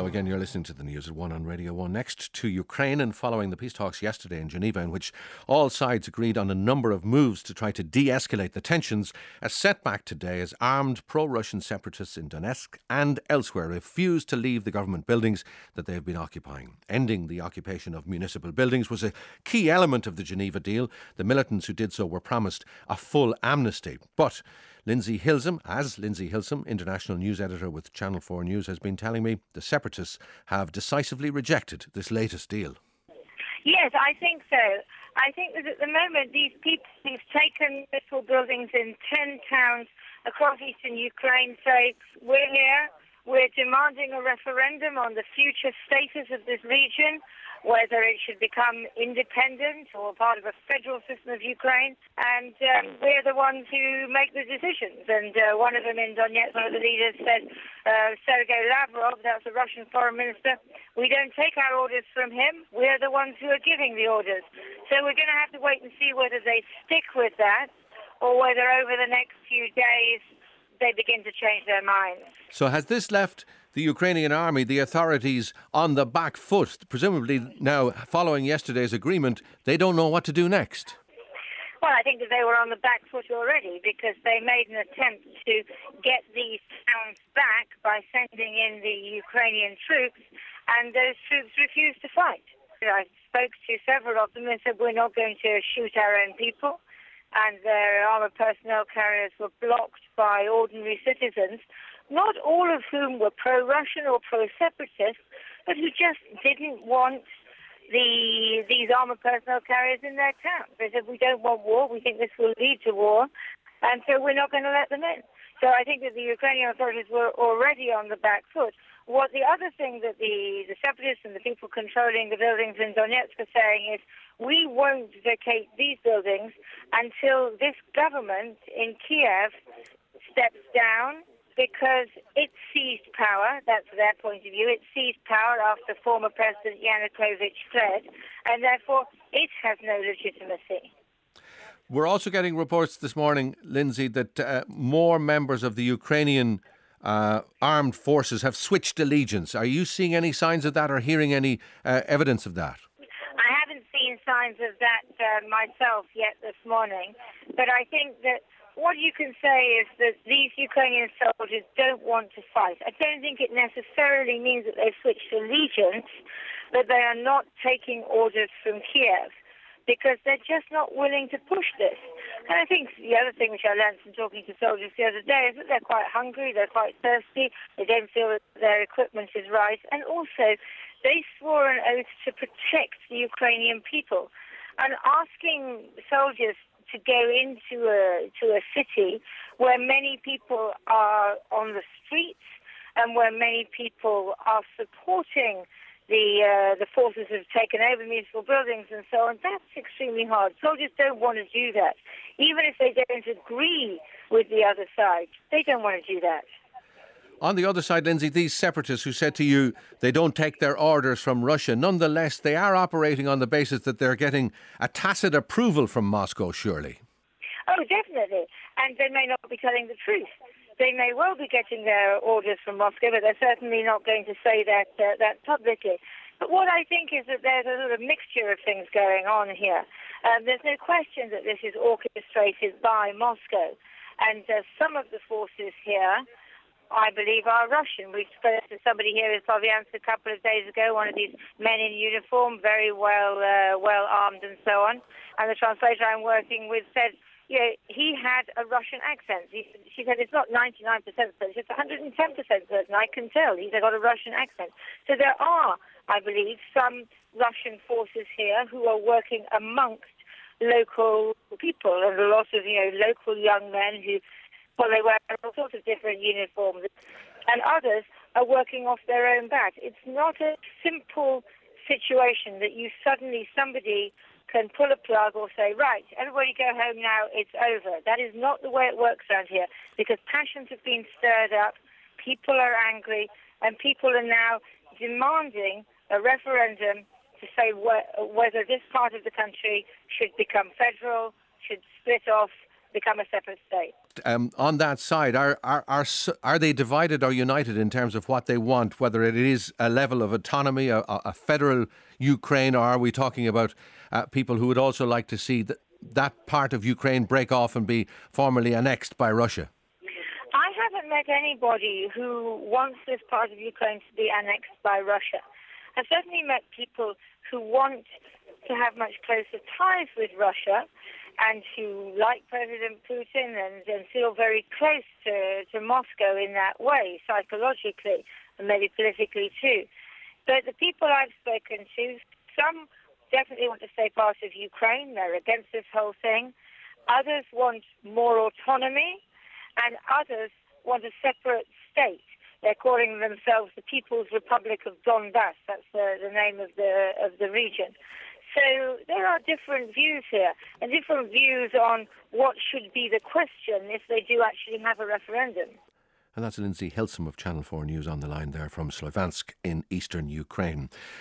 again, you're listening to the news at 1 on Radio 1. Next to Ukraine, and following the peace talks yesterday in Geneva, in which all sides agreed on a number of moves to try to de-escalate the tensions, a setback today as armed pro-Russian separatists in Donetsk and elsewhere refused to leave the government buildings that they have been occupying. Ending the occupation of municipal buildings was a key element of the Geneva deal. The militants who did so were promised a full amnesty. But Lindsay Hilsum, international news editor with Channel 4 News, has been telling me the separatists have decisively rejected this latest deal. Yes, I think so. I think that at the moment these people who've taken little buildings in 10 towns across eastern Ukraine say, we're here, we're demanding a referendum on the future status of this region, whether it should become independent or part of a federal system of Ukraine, and we're the ones who make the decisions. And one of them in Donetsk, one of the leaders said, Sergei Lavrov, that's the Russian foreign minister, we don't take our orders from him, we're the ones who are giving the orders. So we're going to have to wait and see whether they stick with that or whether over the next few days they begin to change their minds. So has this left the Ukrainian army, the authorities, on the back foot? Presumably now, following yesterday's agreement, they don't know what to do next. Well, I think that they were on the back foot already because they made an attempt to get these towns back by sending in the Ukrainian troops, and those troops refused to fight. I spoke to several of them and said, we're not going to shoot our own people, and their armoured personnel carriers were blocked by ordinary citizens, not all of whom were pro-Russian or pro-separatist, but who just didn't want these armoured personnel carriers in their towns. They said, we don't want war, we think this will lead to war, and so we're not going to let them in. So I think that the Ukrainian authorities were already on the back foot. What the other thing that the separatists and the people controlling the buildings in Donetsk are saying is, we won't vacate these buildings until this government in Kiev steps down, because it seized power, that's their point of view, it seized power after former President Yanukovych fled, and therefore it has no legitimacy. We're also getting reports this morning, Lindsay, that more members of the Ukrainian armed forces have switched allegiance. Are you seeing any signs of that or hearing any evidence of that? I haven't seen signs of that myself yet this morning, but I think that what you can say is that these Ukrainian soldiers don't want to fight. I don't think it necessarily means that they've switched allegiance, but they are not taking orders from Kiev because they're just not willing to push this. And I think the other thing which I learned from talking to soldiers the other day is that they're quite hungry, they're quite thirsty, they don't feel that their equipment is right, and also they swore an oath to protect the Ukrainian people. And asking soldiers to go into a city where many people are on the streets and where many people are supporting the forces that have taken over municipal buildings and so on, that's extremely hard. Soldiers don't want to do that. Even if they don't agree with the other side, they don't want to do that. On the other side, Lindsay, these separatists who said to you they don't take their orders from Russia, nonetheless, they are operating on the basis that they're getting a tacit approval from Moscow, surely. Oh, definitely. And they may not be telling the truth. They may well be getting their orders from Moscow, but they're certainly not going to say that publicly. But what I think is that there's a sort of mixture of things going on here. There's no question that this is orchestrated by Moscow. And some of the forces here, I believe, are Russian. We spoke to somebody here in Sloviansk a couple of days ago, one of these men in uniform, very well armed and so on. And the translator I'm working with said, he had a Russian accent. She said it's not 99% certain, it's 110% certain. I can tell he's got a Russian accent. So there are, I believe, some Russian forces here who are working amongst local people, and a lot of local young men who, well, they wear all sorts of different uniforms, and others are working off their own bat. It's not a simple situation that somebody can pull a plug or say, right, everybody go home now, it's over. That is not the way it works around here, because passions have been stirred up, people are angry, and people are now demanding a referendum to say whether this part of the country should become federal, should split off, become a separate state. On that side, are they divided or united in terms of what they want, whether it is a level of autonomy, a federal Ukraine, or are we talking about people who would also like to see that part of Ukraine break off and be formally annexed by Russia? I haven't met anybody who wants this part of Ukraine to be annexed by Russia. I've certainly met people who want to have much closer ties with Russia and who like President Putin and feel very close to Moscow in that way, psychologically and maybe politically too. But the people I've spoken to, some definitely want to stay part of Ukraine. They're against this whole thing. Others want more autonomy, and others want a separate state. They're calling themselves the People's Republic of Donbass. That's the name of the region. So there are different views here, and different views on what should be the question if they do actually have a referendum. And that's Lindsay Hilsum of Channel 4 News on the line there from Sloviansk in eastern Ukraine.